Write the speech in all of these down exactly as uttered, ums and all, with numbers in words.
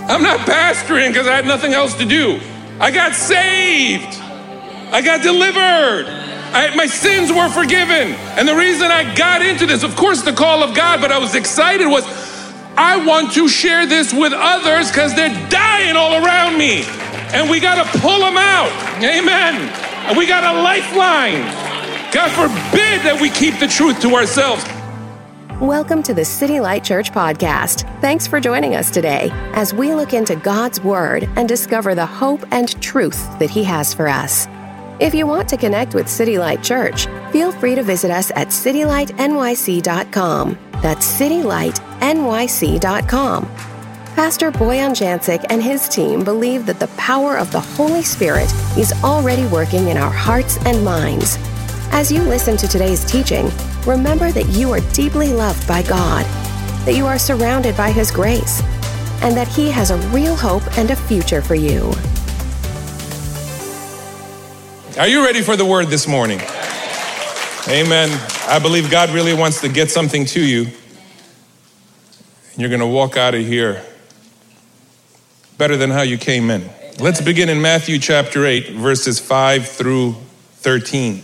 I'm not pastoring because I had nothing else to do. I got saved. I got delivered. I, my sins were forgiven. And the reason I got into this, of course, the call of God, but I was excited was I want to share this with others because they're dying all around me. And we got to pull them out. Amen. And we got a lifeline. God forbid that we keep the truth to ourselves. Welcome to the City Light Church podcast. Thanks for joining us today as we look into God's Word and discover the hope and truth that He has for us. If you want to connect with City Light Church, feel free to visit us at city light n y c dot com. That's city light n y c dot com. Pastor Boyan Jancic and his team believe that the power of the Holy Spirit is already working in our hearts and minds. As you listen to today's teaching, remember that you are deeply loved by God, that you are surrounded by His grace, and that He has a real hope and a future for you. Are you ready for the word this morning? Amen. I believe God really wants to get something to you. And you're going to walk out of here better than how you came in. Let's begin in Matthew chapter eight, verses five through thirteen.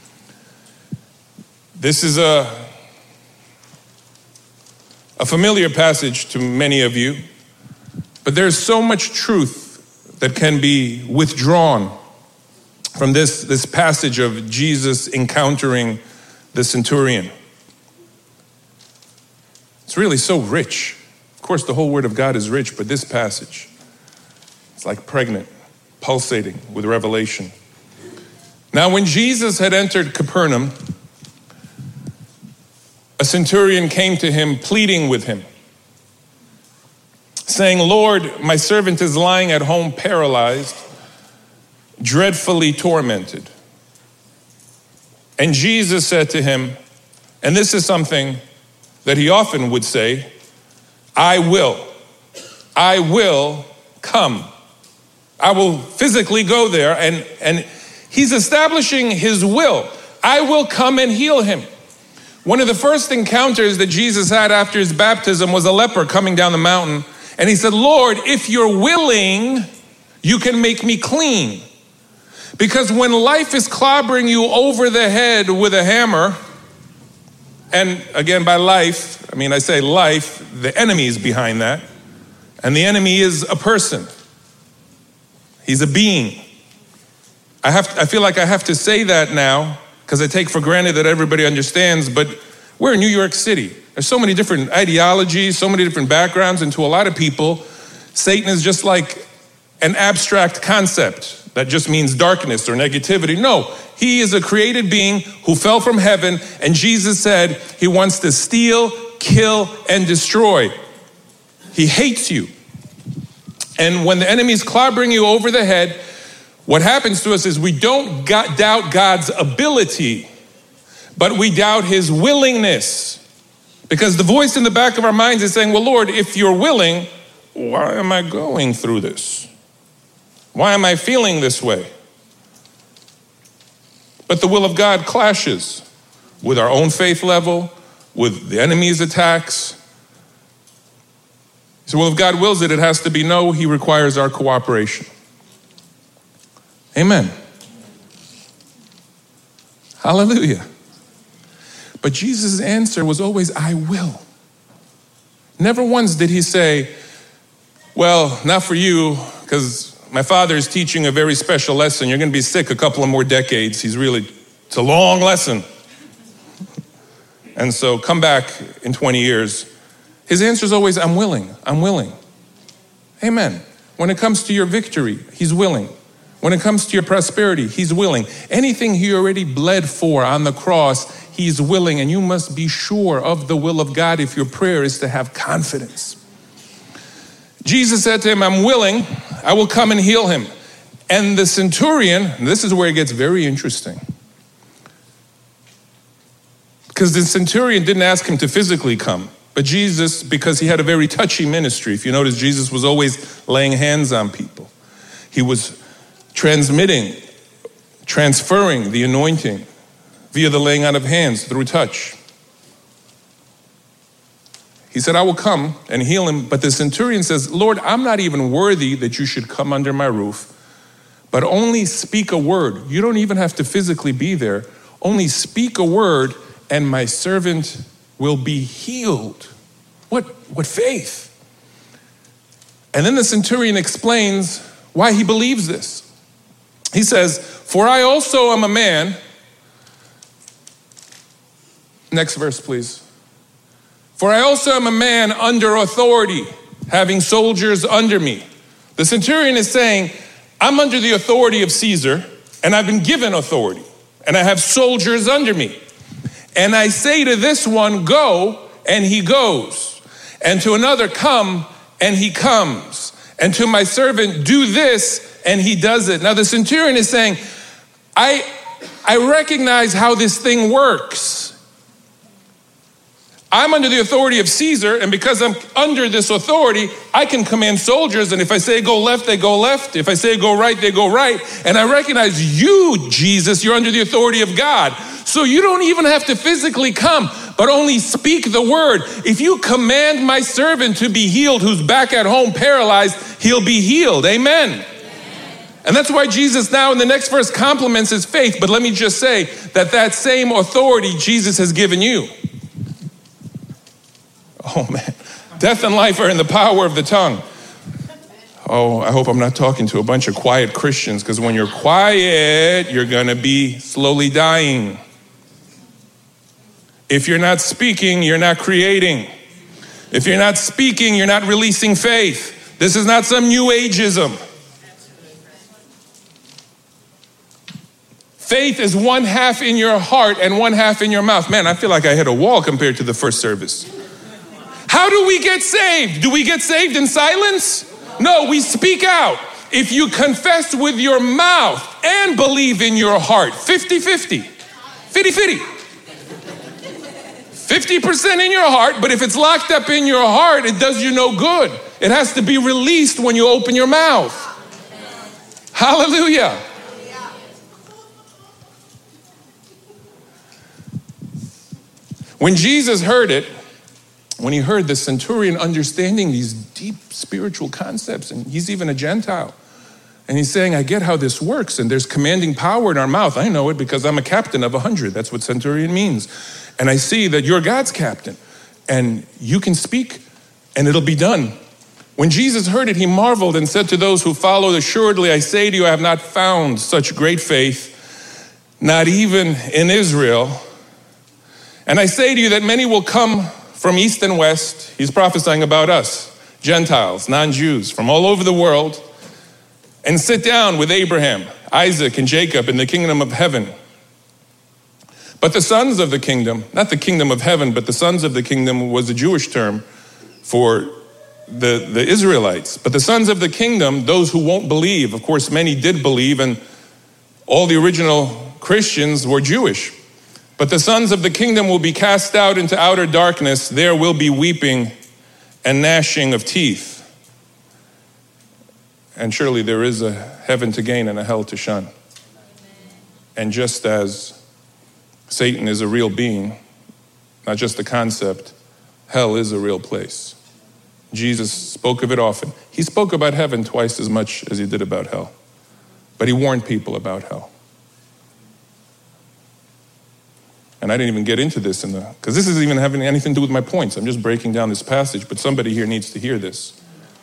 This is a, a familiar passage to many of you, but there's so much truth that can be withdrawn from this, this passage of Jesus encountering the centurion. It's really so rich. Of course, the whole Word of God is rich, but this passage, it's like pregnant, pulsating with revelation. Now, when Jesus had entered Capernaum, a centurion came to him, pleading with him, saying, "Lord, my servant is lying at home paralyzed, dreadfully tormented." And Jesus said to him, and this is something that he often would say, I will, I will come. I will physically go there. And, and he's establishing his will. I will come and heal him. One of the first encounters that Jesus had after his baptism was a leper coming down the mountain. And he said, "Lord, if you're willing, you can make me clean." Because when life is clobbering you over the head with a hammer, and again, by life, I mean, I say life, the enemy is behind that. And the enemy is a person. He's a being. I have, I feel like I have to say that now, because I take for granted that everybody understands, but we're in New York City. There's so many different ideologies, so many different backgrounds, and to a lot of people, Satan is just like an abstract concept that just means darkness or negativity. No, he is a created being who fell from heaven, and Jesus said he wants to steal, kill, and destroy. He hates you. And when the enemy's clobbering you over the head, what happens to us is we don't got, doubt God's ability, but we doubt his willingness. Because the voice in the back of our minds is saying, well, Lord, if you're willing, why am I going through this? Why am I feeling this way? But the will of God clashes with our own faith level, with the enemy's attacks. So well, if God wills it, it has to be no, he requires our cooperation. Amen. Hallelujah. But Jesus' answer was always, I will. Never once did he say, well, not for you, because my father is teaching a very special lesson. You're going to be sick a couple of more decades. He's really, it's a long lesson. And so come back in twenty years. His answer is always, I'm willing, I'm willing. Amen. When it comes to your victory, he's willing. When it comes to your prosperity, he's willing. Anything he already bled for on the cross, he's willing. And you must be sure of the will of God if your prayer is to have confidence. Jesus said to him, I'm willing, I will come and heal him. And the centurion, and this is where it gets very interesting. Because the centurion didn't ask him to physically come. But Jesus, because he had a very touchy ministry, if you notice, Jesus was always laying hands on people. He was transmitting, transferring the anointing via the laying on of hands through touch. He said, I will come and heal him. But the centurion says, Lord, I'm not even worthy that you should come under my roof, but only speak a word. You don't even have to physically be there. Only speak a word and my servant will be healed. What, what faith? And then the centurion explains why he believes this. He says, for I also am a man. Next verse, please. For I also am a man under authority, having soldiers under me. The centurion is saying, I'm under the authority of Caesar, and I've been given authority, and I have soldiers under me. And I say to this one, go, and he goes. And to another, come, and he comes. And to my servant, do this, and he does it. Now the centurion is saying, I, I recognize how this thing works. I'm under the authority of Caesar, and because I'm under this authority, I can command soldiers, and if I say go left, they go left. If I say go right, they go right. And I recognize you, Jesus, you're under the authority of God. So you don't even have to physically come, but only speak the word. If you command my servant to be healed, who's back at home paralyzed, he'll be healed. Amen. Amen. And that's why Jesus now in the next verse compliments his faith. But let me just say that that same authority Jesus has given you. Oh man, death and life are in the power of the tongue. Oh, I hope I'm not talking to a bunch of quiet Christians, because when you're quiet, you're gonna be slowly dying. If you're not speaking, you're not creating. If you're not speaking, you're not releasing faith. This is not some new ageism. Faith is one half in your heart and one half in your mouth. Man, I feel like I hit a wall compared to the first service. How do we get saved? Do we get saved in silence? No, we speak out. If you confess with your mouth and believe in your heart, fifty-fifty, fifty-fifty. fifty percent in your heart, but if it's locked up in your heart, it does you no good. It has to be released when you open your mouth. Hallelujah. When Jesus heard it, when he heard the centurion understanding these deep spiritual concepts, and he's even a Gentile, and he's saying, I get how this works, and there's commanding power in our mouth. I know it because I'm a captain of a hundred. That's what centurion means. And I see that you're God's captain, and you can speak, and it'll be done. When Jesus heard it, he marveled and said to those who followed, assuredly, I say to you, I have not found such great faith, not even in Israel. And I say to you that many will come from east and west. He's prophesying about us, Gentiles, non-Jews, from all over the world, and sit down with Abraham, Isaac, and Jacob in the kingdom of heaven. But the sons of the kingdom, not the kingdom of heaven, but the sons of the kingdom was a Jewish term for the, the Israelites. But the sons of the kingdom, those who won't believe, of course, many did believe, and all the original Christians were Jewish. But the sons of the kingdom will be cast out into outer darkness. There will be weeping and gnashing of teeth. And surely there is a heaven to gain and a hell to shun. And just as Satan is a real being, not just a concept, hell is a real place. Jesus spoke of it often. He spoke about heaven twice as much as he did about hell. But he warned people about hell. And I didn't even get into this in the, because this isn't even having anything to do with my points. I'm just breaking down this passage, but somebody here needs to hear this.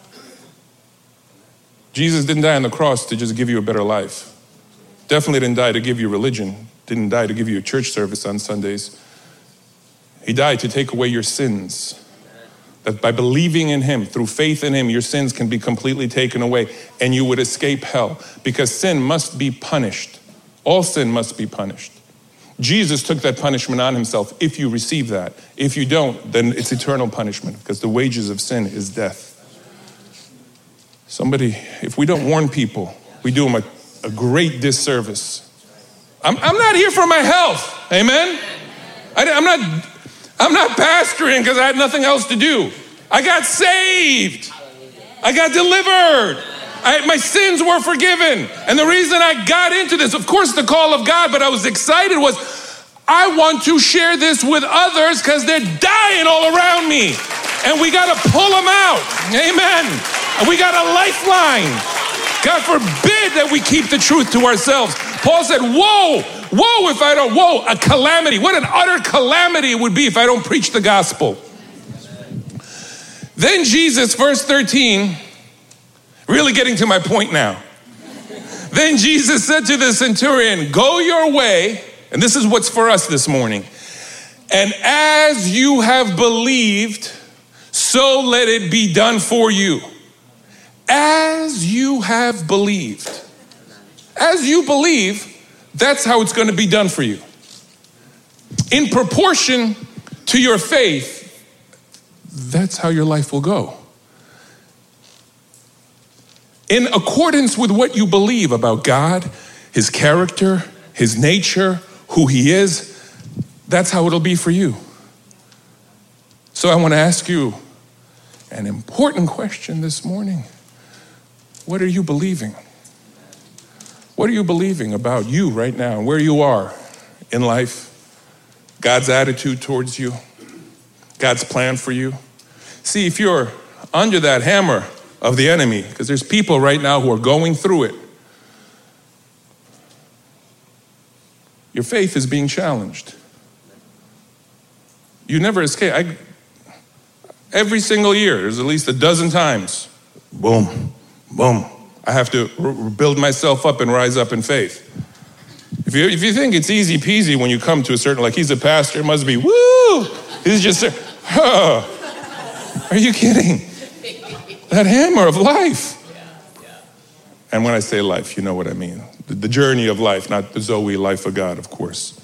Jesus didn't die on the cross to just give you a better life. Definitely didn't die to give you religion. Didn't die to give you a church service on Sundays. He died to take away your sins. That by believing in him, through faith in him, your sins can be completely taken away and you would escape hell, because sin must be punished. All sin must be punished. Jesus took that punishment on himself if you receive that. If you don't, then it's eternal punishment, because the wages of sin is death. Somebody, if we don't warn people, we do them a, a great disservice. I'm, I'm not here for my health, amen? I, I'm not, I'm not pastoring because I had nothing else to do. I got saved. I got delivered. I, my sins were forgiven. And the reason I got into this, of course, the call of God, but I was excited was I want to share this with others because they're dying all around me. and we got to pull them out. Amen. And we got a lifeline. God forbid that we keep the truth to ourselves. Paul said, whoa, whoa, if I don't, whoa, a calamity. What an utter calamity it would be if I don't preach the gospel. Then Jesus, verse thirteen, really getting to my point now. Then Jesus said to the centurion, go your way, and this is what's for us this morning. And as you have believed, so let it be done for you. As you have believed. As you believe, that's how it's going to be done for you. In proportion to your faith, that's how your life will go. In accordance with what you believe about God, his character, his nature, who he is, that's how it'll be for you. So I want to ask you an important question this morning. What are you believing? What are you believing about you right now and where you are in life? God's attitude towards you, God's plan for you. See, if you're under that hammer of the enemy, because there's people right now who are going through it, your faith is being challenged. You never escape. I, every single year, there's at least a dozen times, boom, boom. I have to r- build myself up and rise up in faith. If you, if you think it's easy peasy when you come to a certain, like he's a pastor, it must be, woo, he's just, huh. Are you kidding? That hammer of life. And when I say life, you know what I mean. The, the journey of life, not the Zoe life of God, of course.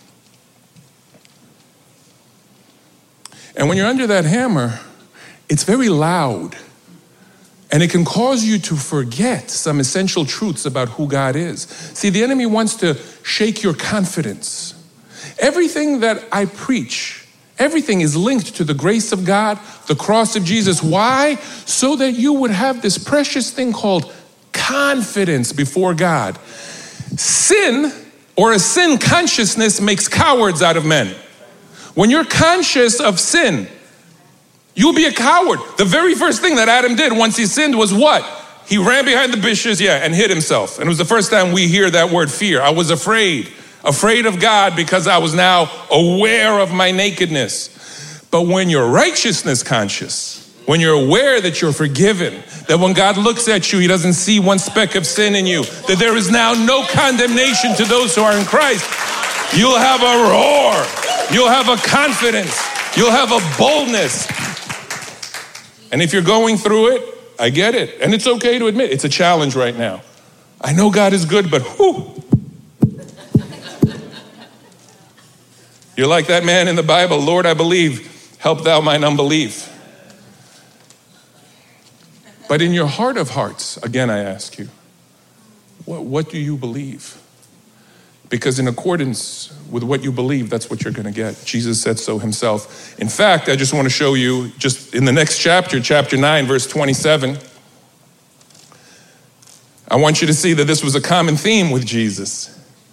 And when you're under that hammer, it's very loud. And it can cause you to forget some essential truths about who God is. See, the enemy wants to shake your confidence. Everything that I preach, everything is linked to the grace of God, the cross of Jesus. Why? So that you would have this precious thing called confidence before God. Sin, or a sin consciousness, makes cowards out of men. When you're conscious of sin, you'll be a coward. The very first thing that Adam did once he sinned was what? He ran behind the bushes, yeah, and hid himself. And it was the first time we hear that word fear. I was afraid, afraid of God because I was now aware of my nakedness. But when you're righteousness conscious, when you're aware that you're forgiven, that when God looks at you, he doesn't see one speck of sin in you, that there is now no condemnation to those who are in Christ, you'll have a roar. You'll have a confidence. You'll have a boldness. And if you're going through it, I get it. And it's okay to admit it's a challenge right now. I know God is good, but whew. You're like that man in the Bible, Lord, I believe, help thou mine unbelief. But in your heart of hearts, again, I ask you, what, what do you believe? Because in accordance with what you believe, that's what you're going to get. Jesus said so himself. In fact, I just want to show you just in the next chapter, chapter nine, verse twenty-seven. I want you to see that this was a common theme with Jesus.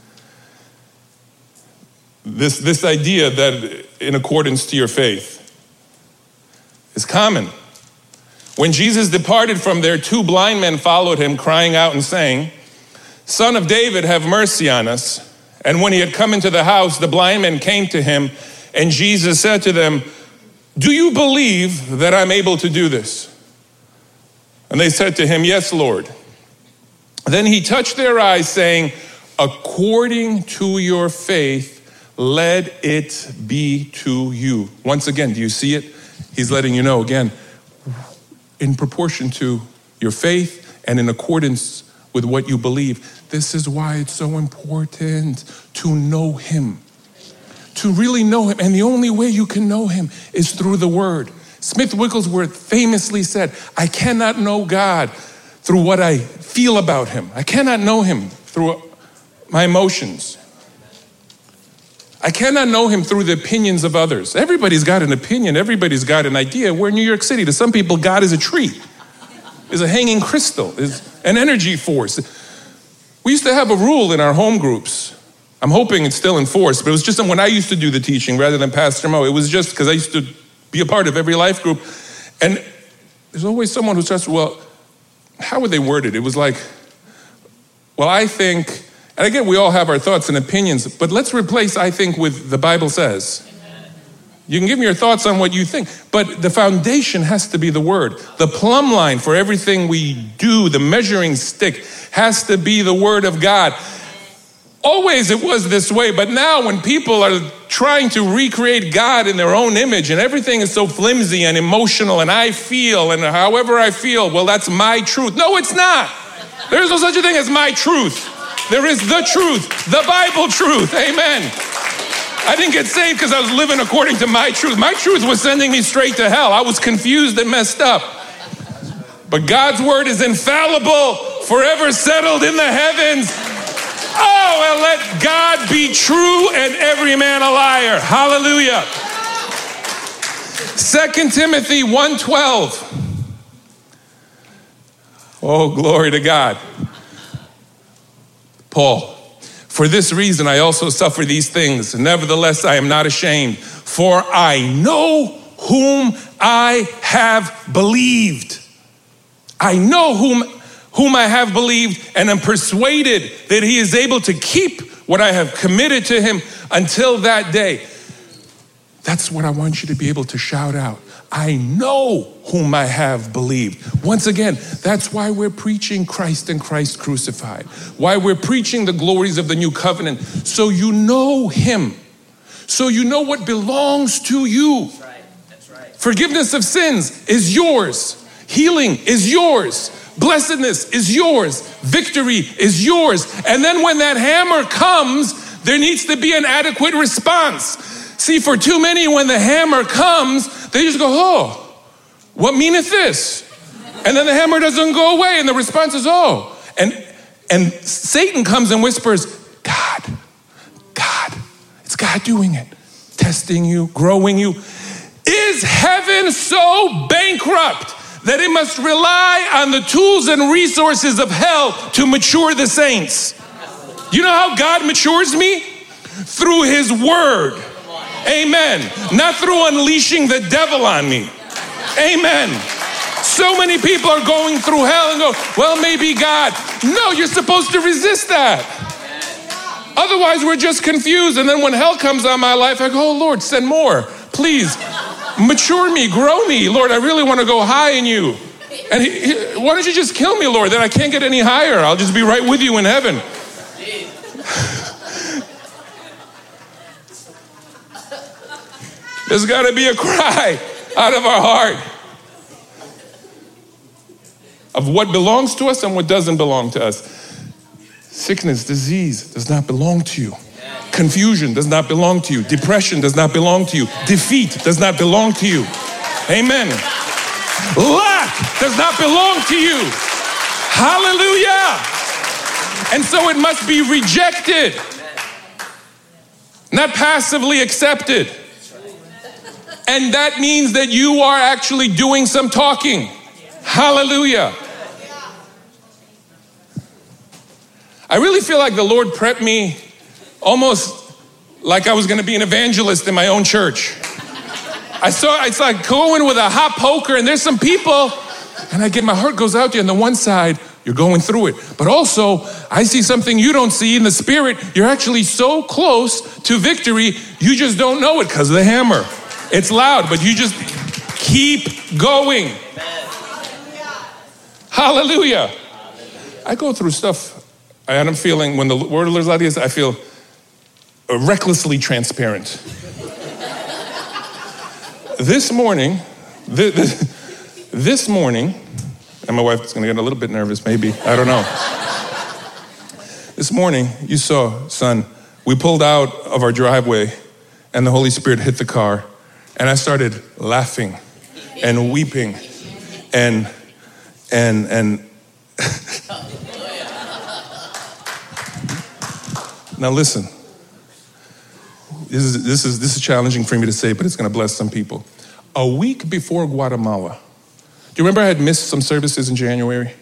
This, this idea that in accordance to your faith is common. When Jesus departed from there, two blind men followed him, crying out and saying, Son of David, have mercy on us. And when he had come into the house, the blind men came to him, and Jesus said to them, do you believe that I'm able to do this? And they said to him, yes, Lord. Then he touched their eyes, saying, according to your faith, let it be to you. Once again, do you see it? He's letting you know again, in proportion to your faith and in accordance with what you believe. This is why it's so important to know him, to really know him. And the only way you can know him is through the word. Smith Wigglesworth famously said, I cannot know God through what I feel about him. I cannot know him through my emotions. I cannot know him through the opinions of others. Everybody's got an opinion. Everybody's got an idea. We're in New York City. To some people, God is a tree, is a hanging crystal, is an energy force. We used to have a rule in our home groups. I'm hoping it's still enforced, but it was just when I used to do the teaching rather than Pastor Mo. It was just because I used to be a part of every life group. And there's always someone who starts, well, how would they word it? It was like, well, I think, and again, we all have our thoughts and opinions, but let's replace I think with the Bible says. You can give me your thoughts on what you think, but the foundation has to be the word. The plumb line for everything we do, the measuring stick, has to be the word of God. Always it was this way, but now when people are trying to recreate God in their own image and everything is so flimsy and emotional and I feel and however I feel, well, that's my truth. No, it's not. There is no such a thing as my truth. There is the truth, the Bible truth. Amen. I didn't get saved because I was living according to my truth. My truth was sending me straight to hell. I was confused and messed up. But God's word is infallible, forever settled in the heavens. Oh, and let God be true and every man a liar. Hallelujah. Second Timothy one twelve. Oh, glory to God. Paul, for this reason I also suffer these things. Nevertheless, I am not ashamed, for I know whom I have believed. I know whom, whom I have believed and am persuaded that he is able to keep what I have committed to him until that day. That's what I want you to be able to shout out. I know whom I have believed. Once again, that's why we're preaching Christ and Christ crucified. Why we're preaching the glories of the new covenant. So you know him. So you know what belongs to you. That's right. That's right. Forgiveness of sins is yours. Healing is yours. Blessedness is yours. Victory is yours. And then when that hammer comes, there needs to be an adequate response. See, for too many, when the hammer comes, they just go, oh, what meaneth this? And then the hammer doesn't go away, and the response is, oh. And, and Satan comes and whispers, God, God, it's God doing it, testing you, growing you. Is heaven so bankrupt that it must rely on the tools and resources of hell to mature the saints? You know how God matures me? Through his word. Amen. Not through unleashing the devil on me. Amen. So many people are going through hell and go, well, maybe God. No, you're supposed to resist that. Otherwise, we're just confused. And then when hell comes on my life, I go, oh, Lord, send more. Please, mature me, grow me. Lord, I really want to go high in you. And he, he, why don't you just kill me, Lord? Then I can't get any higher. I'll just be right with you in heaven. There's got to be a cry out of our heart of what belongs to us and what doesn't belong to us. Sickness, disease does not belong to you. Confusion does not belong to you. Depression does not belong to you. Defeat does not belong to you. Amen. Lack does not belong to you. Hallelujah. And so it must be rejected, not passively accepted. And that means that you are actually doing some talking. Hallelujah. I really feel like the Lord prepped me almost like I was going to be an evangelist in my own church. I saw, it's like going with a hot poker and there's some people and I get, my heart goes out to you. On the one side, you're going through it. But also, I see something you don't see in the spirit. You're actually so close to victory, you just don't know it because of the hammer. It's loud, but you just keep going. Hallelujah. Hallelujah. I go through stuff, and I'm feeling, when the word of the Lord is, I feel recklessly transparent. This morning, this, this morning, and my wife's gonna get a little bit nervous, maybe, I don't know. This morning, you saw, son, we pulled out of our driveway, and the Holy Spirit hit the car. And I started laughing and weeping and, and, and. Now listen, this is, this is, this is challenging for me to say, but it's going to bless some people. A week before Guatemala, do you remember I had missed some services in January?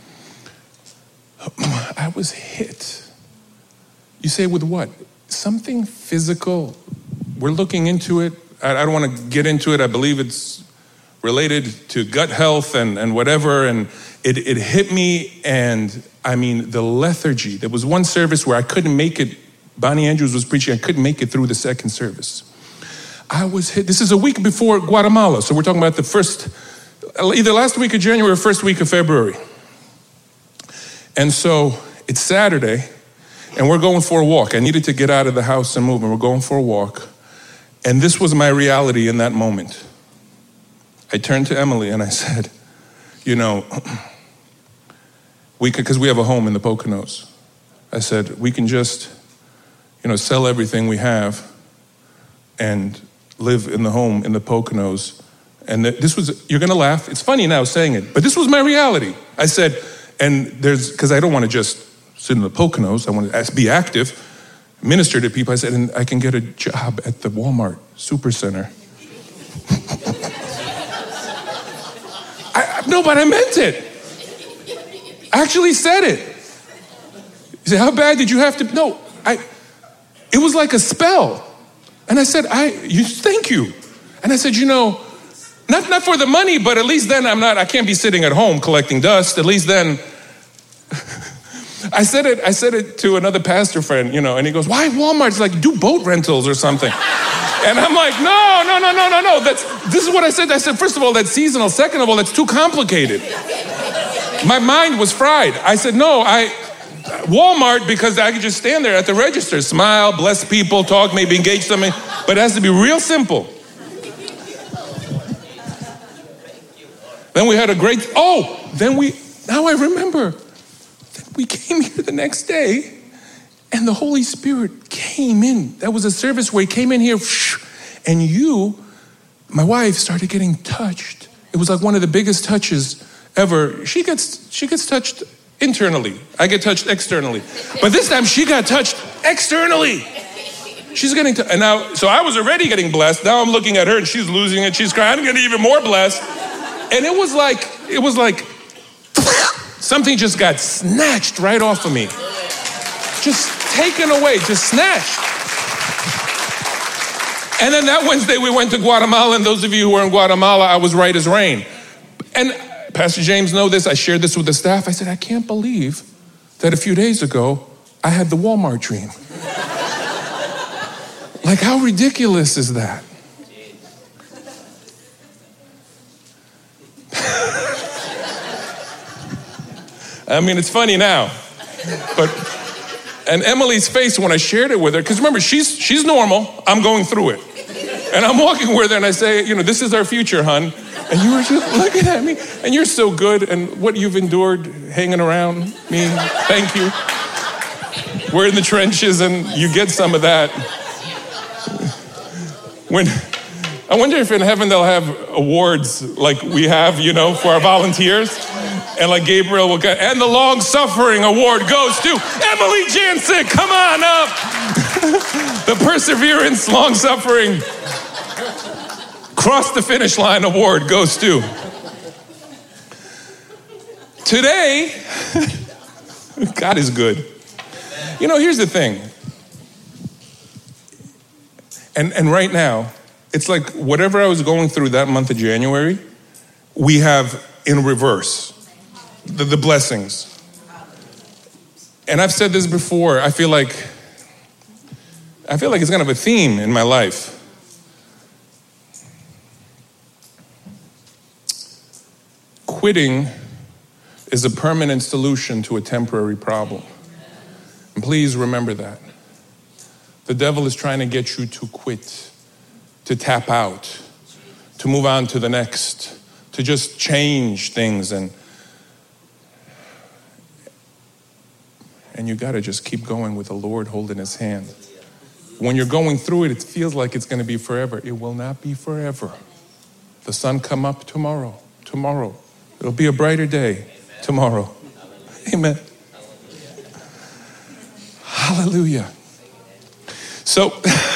I was hit. You say with what? Something physical. We're looking into it. I don't want to get into it. I believe it's related to gut health and, and whatever, and it, it hit me, and I mean, the lethargy. There was one service where I couldn't make it. Bonnie Andrews was preaching. I couldn't make it through the second service. I was hit. This is a week before Guatemala, so we're talking about the first, either last week of January or first week of February. And so it's Saturday, and we're going for a walk. I needed to get out of the house and move, and we're going for a walk. And this was my reality in that moment. I turned to Emily and I said, you know, we could, because we have a home in the Poconos. I said, we can just, you know, sell everything we have and live in the home in the Poconos. And this was, you're going to laugh. It's funny now saying it, but this was my reality. I said, and there's, because I don't want to just sit in the Poconos. I want to be active, minister to people. I said, and I can get a job at the Walmart Supercenter. I, no, but I meant it. I actually said it. He said, how bad did you have to? No, I, it was like a spell. And I said, I, you, thank you. And I said, you know, not, not for the money, but at least then I'm not, I can't be sitting at home collecting dust. At least then, I said it, I said it to another pastor friend, you know, and he goes, why Walmart? It's like, do boat rentals or something. And I'm like, no, no, no, no, no, no. That's, this is what I said. I said, first of all, that's seasonal. Second of all, that's too complicated. My mind was fried. I said, no, I, Walmart, because I could just stand there at the register, smile, bless people, talk, maybe engage something, but it has to be real simple. Then we had a great, oh, then we, now I remember, then we came here the next day and the Holy Spirit came in. That was a service where he came in here and you, my wife, started getting touched. It was like one of the biggest touches ever. She gets, she gets touched internally. I get touched externally. But this time she got touched externally. She's getting, t- and now, so I was already getting blessed. Now I'm looking at her and she's losing it. She's crying. I'm getting even more blessed. And it was like, it was like, something just got snatched right off of me. Just taken away, just snatched. And then that Wednesday we went to Guatemala, and those of you who were in Guatemala, I was right as rain. And Pastor James knows this, I shared this with the staff. I said, I can't believe that a few days ago, I had the Walmart dream. Like, how ridiculous is that? I mean, it's funny now, but, and Emily's face when I shared it with her, because remember, she's she's normal, I'm going through it. And I'm walking with her and I say, you know, this is our future, hun. And you were just looking at me, and you're so good, and what you've endured hanging around me, thank you. We're in the trenches and you get some of that. When, I wonder if in heaven they'll have awards like we have, you know, for our volunteers. And like Gabriel will get, and the long suffering award goes to Emily Jansick. Come on up. The perseverance, long suffering, cross the finish line award goes to. Today, God is good. You know, here's the thing. And, and right now, it's like whatever I was going through that month of January, we have in reverse. The, the blessings. And I've said this before, I feel like, I feel like it's kind of a theme in my life. Quitting is a permanent solution to a temporary problem. And please remember that. The devil is trying to get you to quit, to tap out, to move on to the next, to just change things and And you got to just keep going with the Lord holding his hand. When you're going through it, it feels like it's going to be forever. It will not be forever. The sun come up tomorrow. Tomorrow. It'll be a brighter day tomorrow. Amen. Hallelujah. So,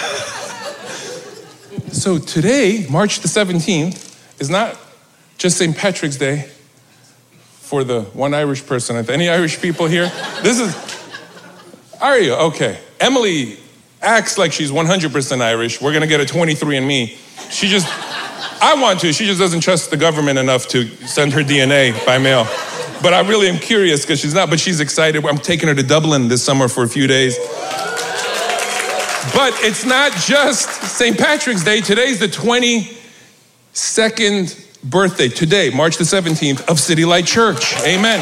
so today, March the seventeenth, is not just Saint Patrick's Day for the one Irish person. Any Irish people here? This is, are you? Okay. Emily acts like she's one hundred percent Irish. We're going to get a twenty-three and me. She just, I want to. She just doesn't trust the government enough to send her D N A by mail. But I really am curious because she's not, but she's excited. I'm taking her to Dublin this summer for a few days. But it's not just Saint Patrick's Day. Today's the twenty-second birthday, today, March the seventeenth, of City Light Church. Amen.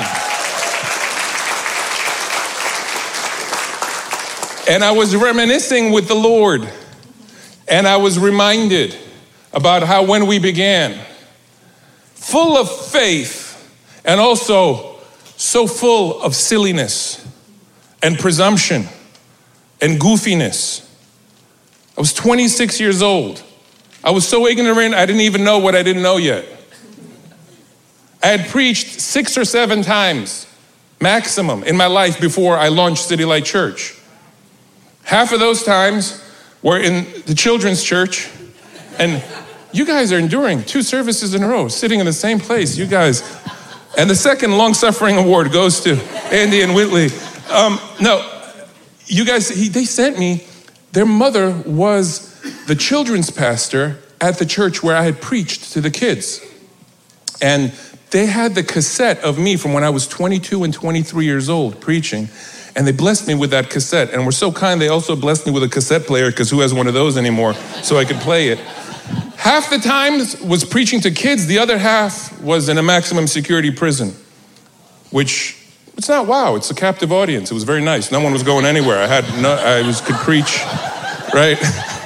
And I was reminiscing with the Lord, and I was reminded about how when we began, full of faith and also so full of silliness and presumption and goofiness. I was twenty-six years old. I was so ignorant, I didn't even know what I didn't know yet. I had preached six or seven times maximum in my life before I launched City Light Church. Half of those times were in the children's church, and you guys are enduring two services in a row, sitting in the same place, you guys. And the second long-suffering award goes to Andy and Whitley. Um, no, you guys, he, they sent me, their mother was the children's pastor at the church where I had preached to the kids. And they had the cassette of me from when I was twenty-two and twenty-three years old preaching. And they blessed me with that cassette. And were so kind, they also blessed me with a cassette player, because who has one of those anymore, so I could play it. Half the time was preaching to kids. The other half was in a maximum security prison, which it's not wow. It's a captive audience. It was very nice. No one was going anywhere. I had no, I was could preach, right?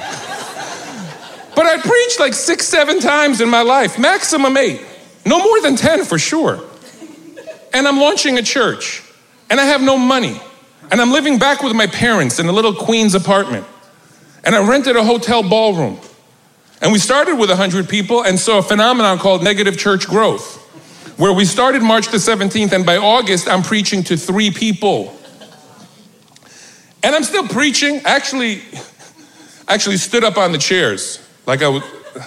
But I preached like six, seven times in my life, maximum eight, no more than ten for sure. And I'm launching a church, and I have no money, and I'm living back with my parents in a little Queens apartment, and I rented a hotel ballroom. And we started with one hundred people and saw a phenomenon called negative church growth, where we started March the seventeenth, and by August, I'm preaching to three people. And I'm still preaching. Actually, actually stood up on the chairs. Like I was,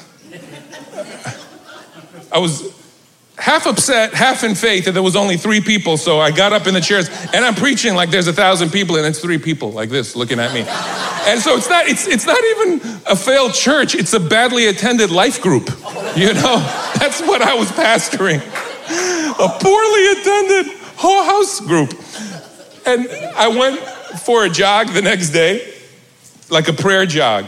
I was half upset, half in faith that there was only three people. So I got up in the chairs, and I'm preaching like there's a thousand people, and it's three people like this looking at me. And so it's not, it's, it's not even a failed church. It's a badly attended life group. You know, that's what I was pastoring. A poorly attended whole house group. And I went for a jog the next day, like a prayer jog.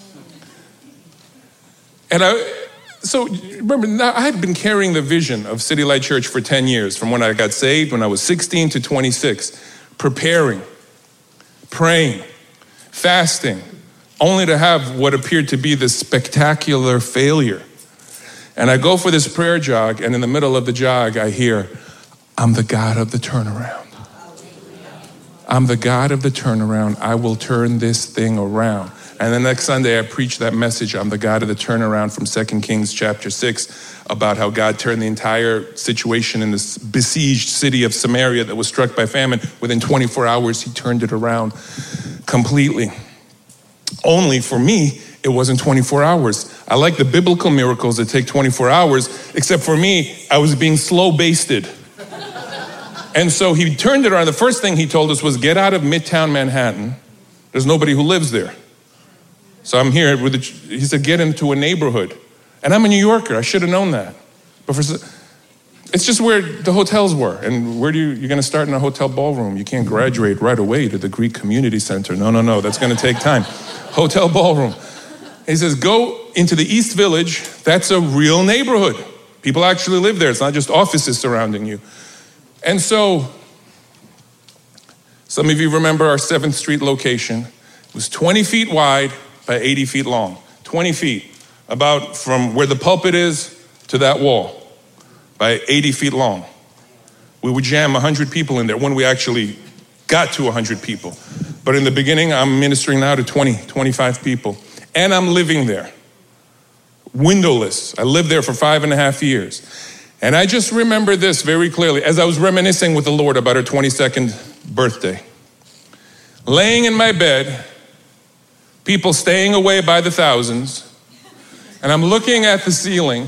And I, so remember, now I had been carrying the vision of City Light Church for ten years, from when I got saved, when I was sixteen to twenty-six, preparing, praying, fasting, only to have what appeared to be this spectacular failure. And I go for this prayer jog, and in the middle of the jog, I hear, I'm the God of the turnaround. I'm the God of the turnaround. I will turn this thing around. And the next Sunday, I preached that message, I'm the God of the turnaround, from Second Kings chapter six, about how God turned the entire situation in this besieged city of Samaria that was struck by famine. Within twenty-four hours, he turned it around completely. Only for me, it wasn't twenty-four hours. I like the biblical miracles that take twenty-four hours, except for me, I was being slow-basted. And so he turned it around. The first thing he told us was, get out of Midtown Manhattan. There's nobody who lives there. So I'm here with the, he said, get into a neighborhood. And I'm a New Yorker. I should have known that. But for, it's just where the hotels were. And where do you, you're going to start in a hotel ballroom. You can't graduate right away to the Greek Community Center. No, no, no, that's going to take time. Hotel ballroom. He says, go into the East Village. That's a real neighborhood. People actually live there. It's not just offices surrounding you. And so, some of you remember our seventh Street location. It was twenty feet wide by eighty feet long. twenty feet, about from where the pulpit is to that wall, by eighty feet long. We would jam one hundred people in there when we actually got to one hundred people. But in the beginning, I'm ministering now to twenty, twenty-five people. And I'm living there, windowless. I lived there for five and a half years. And I just remember this very clearly as I was reminiscing with the Lord about her twenty-second birthday. Laying in my bed, people staying away by the thousands, and I'm looking at the ceiling,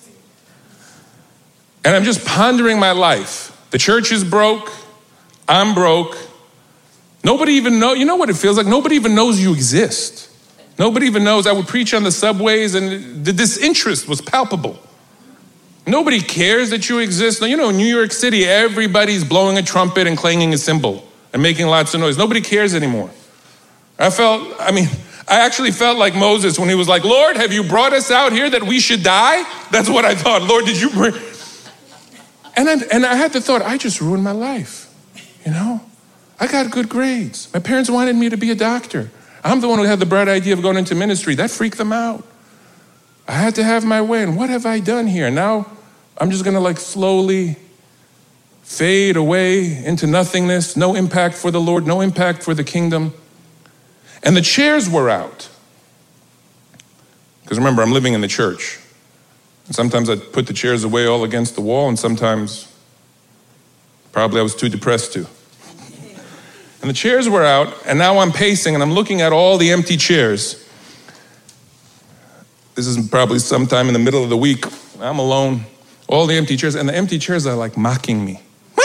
and I'm just pondering my life. The church is broke, I'm broke. Nobody even know, you know what it feels like? Nobody even knows you exist. Nobody even knows. I would preach on the subways and the disinterest was palpable. Nobody cares that you exist. You know, in New York City, everybody's blowing a trumpet and clanging a cymbal and making lots of noise. Nobody cares anymore. I felt, I mean, I actually felt like Moses when he was like, Lord, have you brought us out here that we should die? That's what I thought. Lord, did you bring? And I, and I had the thought, I just ruined my life, you know? I got good grades. My parents wanted me to be a doctor. I'm the one who had the bright idea of going into ministry. That freaked them out. I had to have my way. And what have I done here? Now I'm just gonna like slowly fade away into nothingness. No impact for the Lord, no impact for the kingdom. And the chairs were out. Because remember, I'm living in the church. And sometimes I'd put the chairs away all against the wall, and sometimes probably I was too depressed to. And the chairs were out, and now I'm pacing and I'm looking at all the empty chairs. This is probably sometime in the middle of the week. I'm alone, all the empty chairs, and the empty chairs are like mocking me.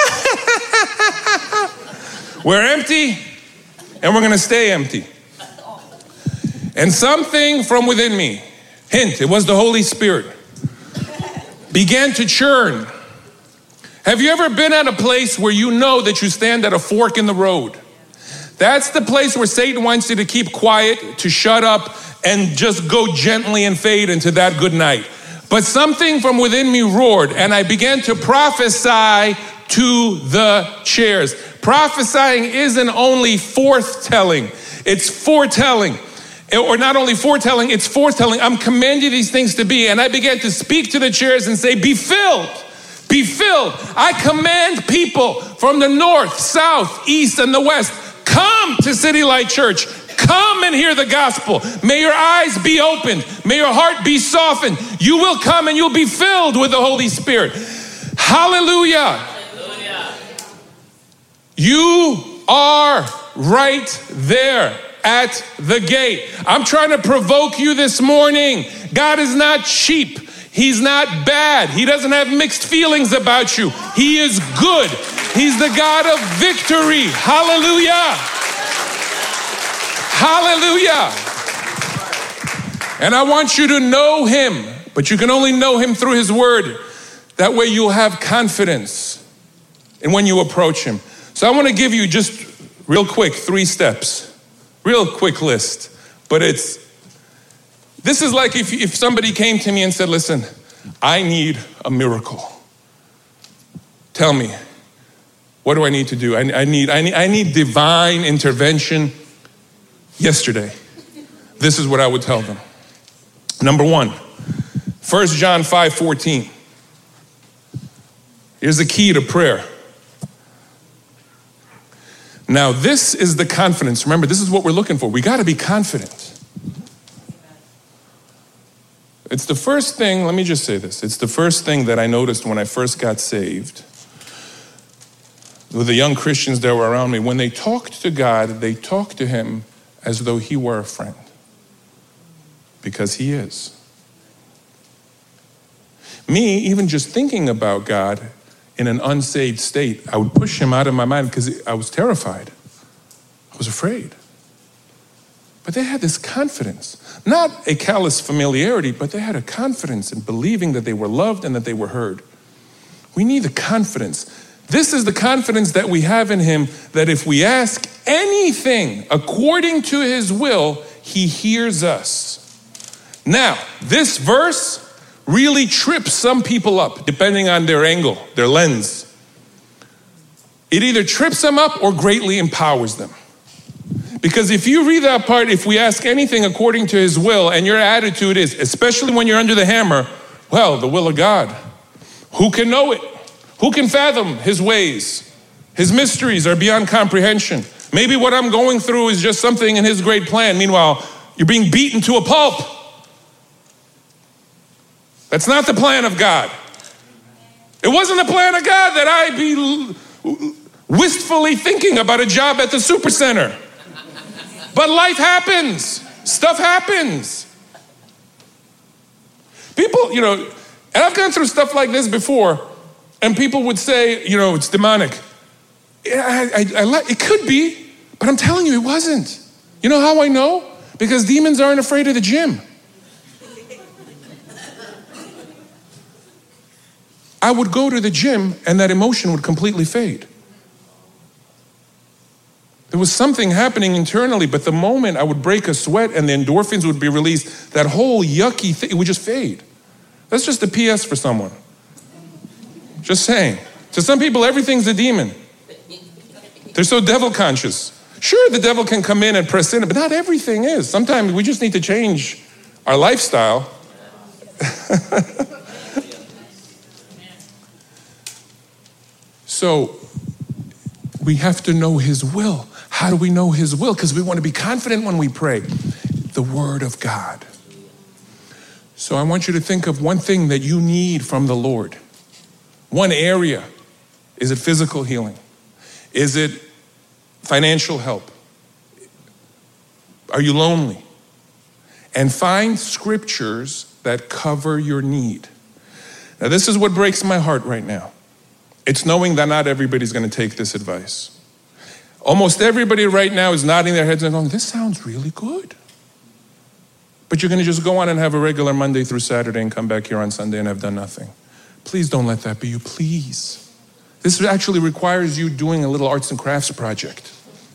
We're empty, and we're gonna stay empty. And something from within me, hint, it was the Holy Spirit, began to churn. Have you ever been at a place where you know that you stand at a fork in the road? That's the place where Satan wants you to keep quiet, to shut up, and just go gently and fade into that good night. But something from within me roared, and I began to prophesy to the chairs. Prophesying isn't only forthtelling, it's foretelling. Or not only foretelling, it's foretelling. I'm commanding these things to be. And I began to speak to the chairs and say, be filled. Be filled. I command people from the north, south, east, and the west, come to City Light Church. Come and hear the gospel. May your eyes be opened. May your heart be softened. You will come and you'll be filled with the Holy Spirit. Hallelujah. Hallelujah. You are right there at the gate. I'm trying to provoke you this morning. God is not cheap. He's not bad. He doesn't have mixed feelings about you. He is good. He's the God of victory. Hallelujah. Hallelujah. And I want you to know him, but you can only know him through his word. That way you'll have confidence in when you approach him. So I want to give you just real quick three steps. Real quick list, but it's, this is like if, if somebody came to me and said, listen, I need a miracle. Tell me, what do I need to do? I, I, need, I, need, I need divine intervention yesterday. This is what I would tell them. Number one, First John five fourteen. Here's the key to prayer. Now, this is the confidence. Remember, this is what we're looking for. We got to be confident. It's the first thing, let me just say this. It's the first thing that I noticed when I first got saved. With the young Christians that were around me, when they talked to God, they talked to him as though he were a friend. Because he is. Me, even just thinking about God, in an unsaved state, I would push him out of my mind because I was terrified. I was afraid. But they had this confidence, not a callous familiarity, but they had a confidence in believing that they were loved and that they were heard. We need the confidence. This is the confidence that we have in him, that if we ask anything according to his will, he hears us. Now, this verse really trips some people up, depending on their angle, their lens. It either trips them up or greatly empowers them. Because if you read that part, if we ask anything according to his will, and your attitude is, especially when you're under the hammer, well, the will of God. Who can know it? Who can fathom his ways? His mysteries are beyond comprehension. Maybe what I'm going through is just something in his great plan. Meanwhile, you're being beaten to a pulp. That's not the plan of God. It wasn't the plan of God that I be wistfully thinking about a job at the supercenter. But life happens. Stuff happens. People, you know, and I've gone through stuff like this before, and people would say, you know, it's demonic. I, I, I, it could be, but I'm telling you, it wasn't. You know how I know? Because demons aren't afraid of the gym. I would go to the gym and that emotion would completely fade. There was something happening internally, but the moment I would break a sweat and the endorphins would be released, that whole yucky thing, it would just fade. That's just a P S for someone. Just saying. To some people, everything's a demon. They're so devil conscious. Sure, the devil can come in and press in, but not everything is. Sometimes we just need to change our lifestyle. So we have to know his will. How do we know his will? Because we want to be confident when we pray. The word of God. So I want you to think of one thing that you need from the Lord. One area. Is it physical healing? Is it financial help? Are you lonely? And find scriptures that cover your need. Now this is what breaks my heart right now. It's knowing that not everybody's going to take this advice. Almost everybody right now is nodding their heads and going, this sounds really good. But you're going to just go on and have a regular Monday through Saturday and come back here on Sunday and have done nothing. Please don't let that be you, please. This actually requires you doing a little arts and crafts project.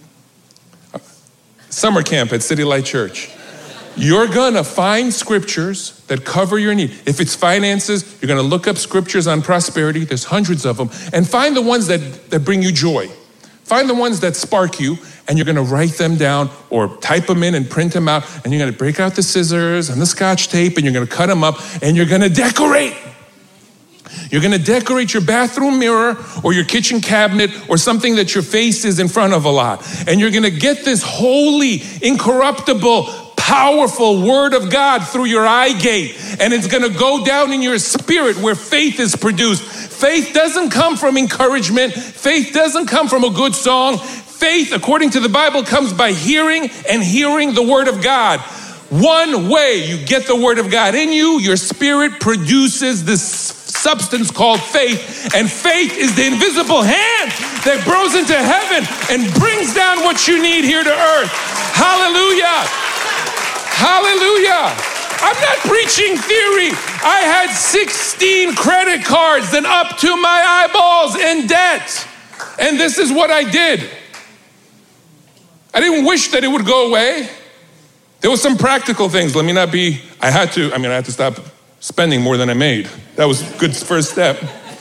Summer camp at City Light Church. You're gonna find scriptures that cover your need. If it's finances, you're gonna look up scriptures on prosperity. There's hundreds of them. And find the ones that, that bring you joy. Find the ones that spark you, and you're gonna write them down or type them in and print them out. And you're gonna break out the scissors and the scotch tape, and you're gonna cut them up, and you're gonna decorate. You're gonna decorate your bathroom mirror or your kitchen cabinet or something that your face is in front of a lot. And you're gonna get this holy, incorruptible, powerful word of God through your eye gate. And it's gonna go down in your spirit where faith is produced. Faith doesn't come from encouragement. Faith doesn't come from a good song. Faith, according to the Bible, comes by hearing and hearing the word of God. One way you get the word of God in you, your spirit produces this substance called faith, and faith is the invisible hand that grows into heaven and brings down what you need here to earth. Hallelujah. Hallelujah. I'm not preaching theory. I had sixteen credit cards and up to my eyeballs in debt. And this is what I did. I didn't wish that it would go away. There were some practical things. Let me not be, I had to, I mean, I had to stop spending more than I made. That was a good first step.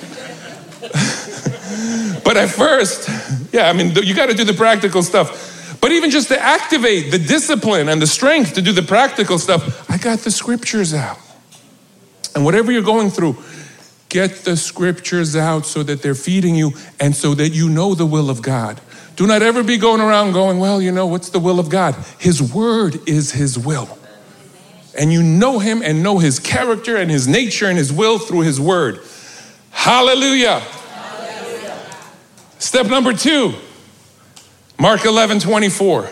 But at first, yeah, I mean, you got to do the practical stuff. But even just to activate the discipline and the strength to do the practical stuff, I got the scriptures out. And whatever you're going through, get the scriptures out so that they're feeding you and so that you know the will of God. Do not ever be going around going, well, you know, what's the will of God? His word is his will. And you know him and know his character and his nature and his will through his word. Hallelujah. Hallelujah. Step number two, Mark eleven twenty-four.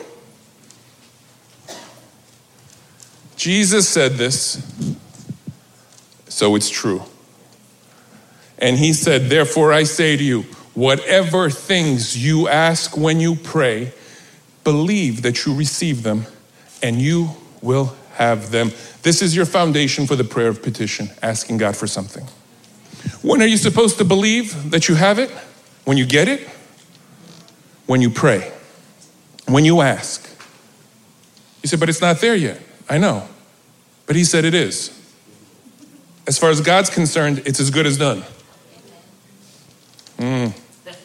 Jesus said this, so it's true. And he said, therefore I say to you, whatever things you ask when you pray, believe that you receive them and you will have them. This is your foundation for the prayer of petition, asking God for something. When are you supposed to believe that you have it? When you get it? When you pray. When you ask. You say, but it's not there yet. I know. But he said it is. As far as God's concerned, it's as good as done. Mm.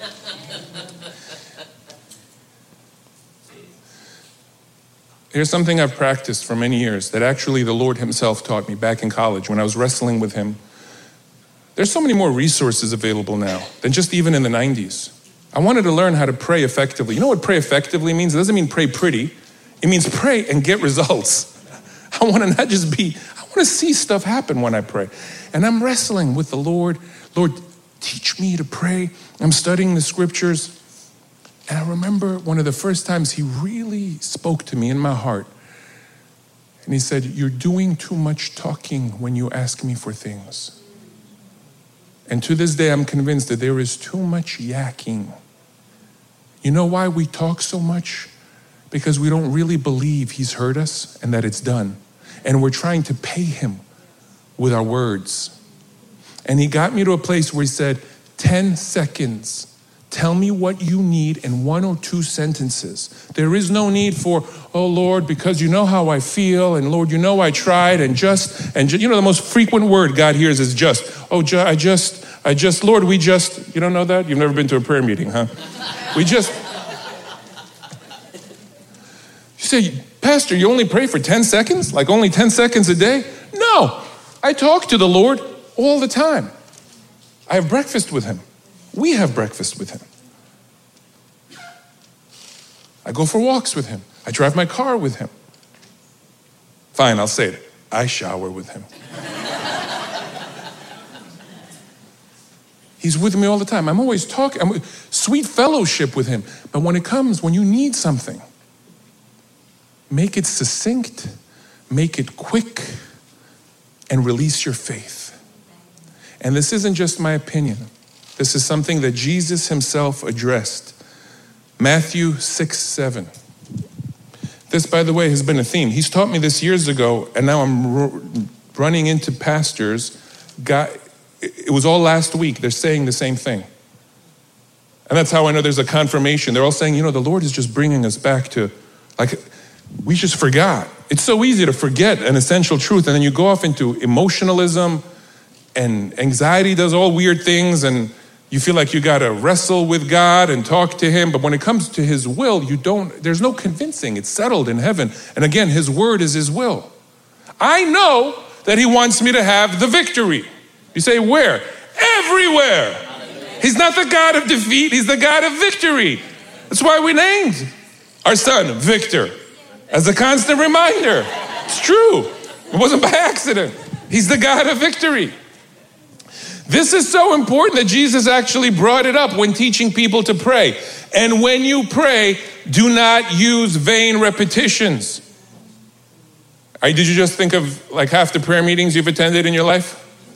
Here's something I've practiced for many years that actually the Lord himself taught me back in college when I was wrestling with him. There's so many more resources available now than just even in the nineties. I wanted to learn how to pray effectively. You know what pray effectively means? It doesn't mean pray pretty. It means pray and get results. I want to not just be, I want to see stuff happen when I pray. And I'm wrestling with the Lord. Lord, teach me to pray. I'm studying the scriptures. And I remember one of the first times he really spoke to me in my heart. And he said, you're doing too much talking when you ask me for things. And to this day, I'm convinced that there is too much yakking. You know why we talk so much? Because we don't really believe he's heard us and that it's done. And we're trying to pay him with our words. And he got me to a place where he said, ten seconds. Tell me what you need in one or two sentences. There is no need for, oh Lord, because you know how I feel, and Lord, you know I tried, and just, and just, you know the most frequent word God hears is just. Oh, ju- I just, I just, Lord, we just, you don't know that? You've never been to a prayer meeting, huh? We just. You say, Pastor, you only pray for ten seconds? Like only ten seconds a day? No, I talk to the Lord all the time. I have breakfast with him. We have breakfast with him. I go for walks with him. I drive my car with him. Fine, I'll say it. I shower with him. He's with me all the time. I'm always talking. I'm sweet fellowship with him. But when it comes, when you need something, make it succinct, make it quick, and release your faith. And this isn't just my opinion. This is something that Jesus himself addressed. Matthew six, seven. This, by the way, has been a theme. He's taught me this years ago, and now I'm r- running into pastors. God, it was all last week. They're saying the same thing. And that's how I know there's a confirmation. They're all saying, you know, the Lord is just bringing us back to, like, we just forgot. It's so easy to forget an essential truth, and then you go off into emotionalism, and anxiety does all weird things, and you feel like you got to wrestle with God and talk to him. But when it comes to his will, you don't, there's no convincing. It's settled in heaven. And again, his word is his will. I know that he wants me to have the victory. You say, where? Everywhere. He's not the God of defeat. He's the God of victory. That's why we named our son Victor, as a constant reminder. It's true. It wasn't by accident. He's the God of victory. This is so important that Jesus actually brought it up when teaching people to pray. And when you pray, do not use vain repetitions. Right, did you just think of like half the prayer meetings you've attended in your life?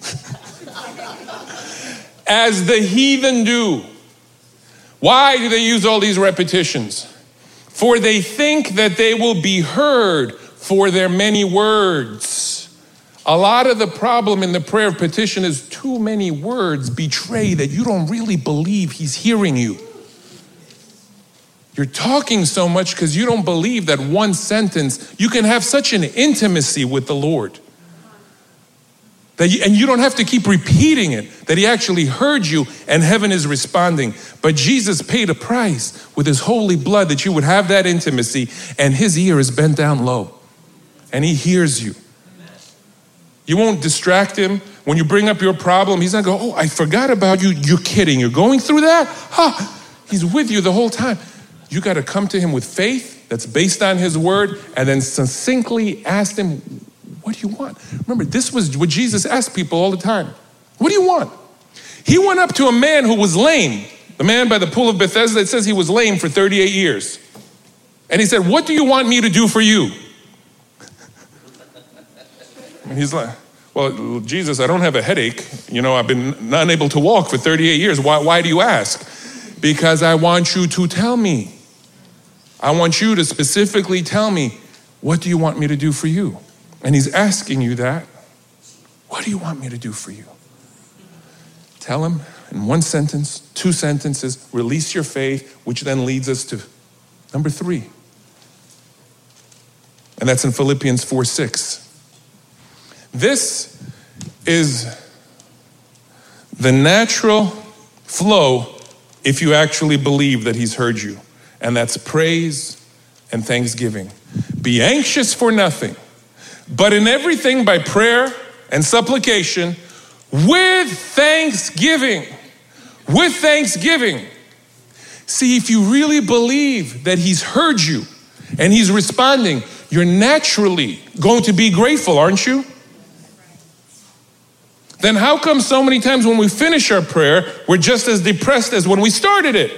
As the heathen do. Why do they use all these repetitions? For they think that they will be heard for their many words. A lot of the problem in the prayer of petition is too many words betray that you don't really believe he's hearing you. You're talking so much because you don't believe that one sentence, you can have such an intimacy with the Lord. That you, and you don't have to keep repeating it, that he actually heard you and heaven is responding. But Jesus paid a price with his holy blood that you would have that intimacy, and his ear is bent down low and he hears you. You won't distract him. When you bring up your problem, he's not going, oh, I forgot about you. You're kidding. You're going through that? Huh. He's with you the whole time. You got to come to him with faith that's based on his word, and then succinctly ask him, what do you want? Remember, this was what Jesus asked people all the time. What do you want? He went up to a man who was lame. The man by the pool of Bethesda, it says he was lame for thirty-eight years. And he said, what do you want me to do for you? And he's like, well, Jesus, I don't have a headache. You know, I've been unable to walk for thirty-eight years. Why, why do you ask? Because I want you to tell me. I want you to specifically tell me, what do you want me to do for you? And he's asking you that. What do you want me to do for you? Tell him in one sentence, two sentences, release your faith, which then leads us to number three. And that's in Philippians four six. This is the natural flow if you actually believe that he's heard you. And that's praise and thanksgiving. Be anxious for nothing, but in everything by prayer and supplication with thanksgiving. With thanksgiving. See, if you really believe that he's heard you and he's responding, you're naturally going to be grateful, aren't you? Then how come so many times when we finish our prayer, we're just as depressed as when we started it?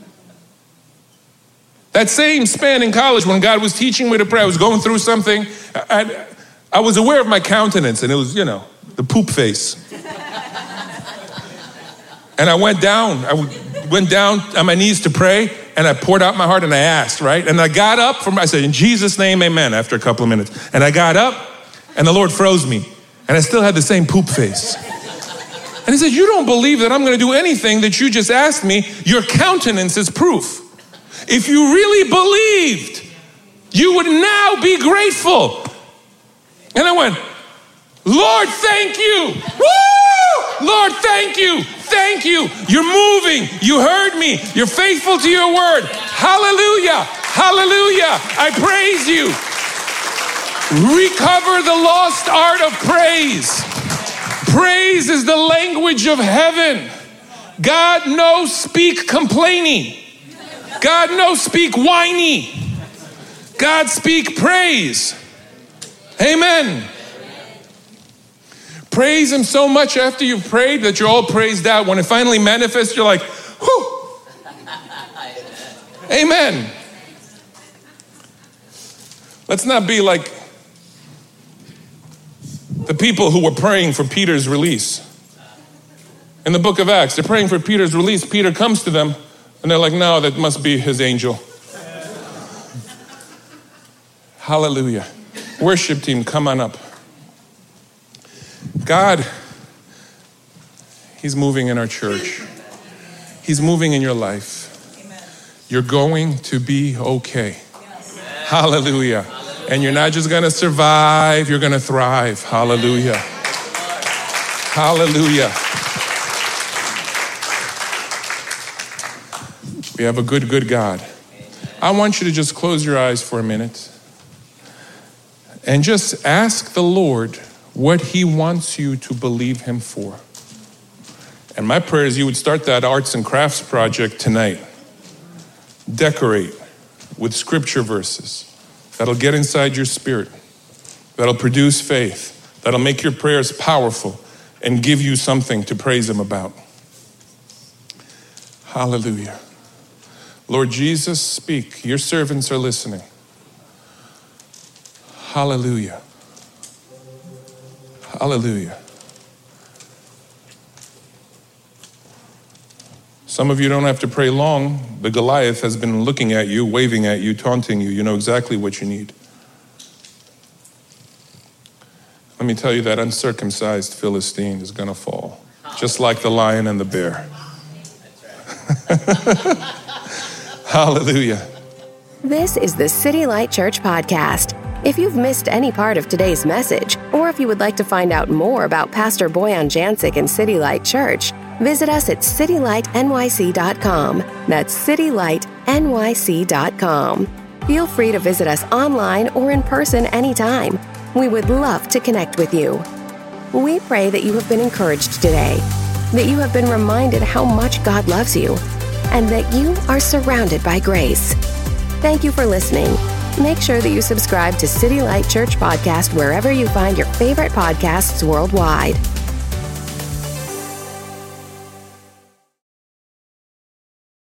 That same span in college when God was teaching me to pray, I was going through something. I, I was aware of my countenance, and it was, you know, the poop face. And I went down. I went down on my knees to pray, and I poured out my heart and I asked, right? And I got up from, I said, in Jesus' name, amen, after a couple of minutes. And I got up, and the Lord froze me, and I still had the same poop face. And he said, you don't believe that I'm going to do anything that you just asked me. Your countenance is proof. If you really believed, you would now be grateful. And I went, Lord, thank you. Woo! Lord, thank you. Thank you. You're moving. You heard me. You're faithful to your word. Hallelujah. Hallelujah. I praise you. Recover the lost art of praise. Praise is the language of heaven. God no speak complaining. God no speak whiny. God speak praise. Amen. Praise him so much after you've prayed that you're all praised out. When it finally manifests, you're like, whew. Amen. Let's not be like the people who were praying for Peter's release. In the book of Acts, they're praying for Peter's release. Peter comes to them, and they're like, no, that must be his angel. Hallelujah. Worship team, come on up. God, he's moving in our church. He's moving in your life. You're going to be okay. Hallelujah. And you're not just going to survive, you're going to thrive. Hallelujah. Hallelujah. We have a good, good God. I want you to just close your eyes for a minute and just ask the Lord what he wants you to believe him for. And my prayer is you would start that arts and crafts project tonight. Decorate with scripture verses that'll get inside your spirit, that'll produce faith, that'll make your prayers powerful and give you something to praise him about. Hallelujah. Lord Jesus, speak. Your servants are listening. Hallelujah. Hallelujah. Some of you don't have to pray long. The Goliath has been looking at you, waving at you, taunting you. You know exactly what you need. Let me tell you, that uncircumcised Philistine is going to fall, just like the lion and the bear. Hallelujah. This is the City Light Church podcast. If you've missed any part of today's message, or if you would like to find out more about Pastor Boyan Jancic and City Light Church, visit us at city light n y c dot com. That's city light n y c dot com. Feel free to visit us online or in person anytime. We would love to connect with you. We pray that you have been encouraged today, that you have been reminded how much God loves you, and that you are surrounded by grace. Thank you for listening. Make sure that you subscribe to City Light Church Podcast wherever you find your favorite podcasts worldwide.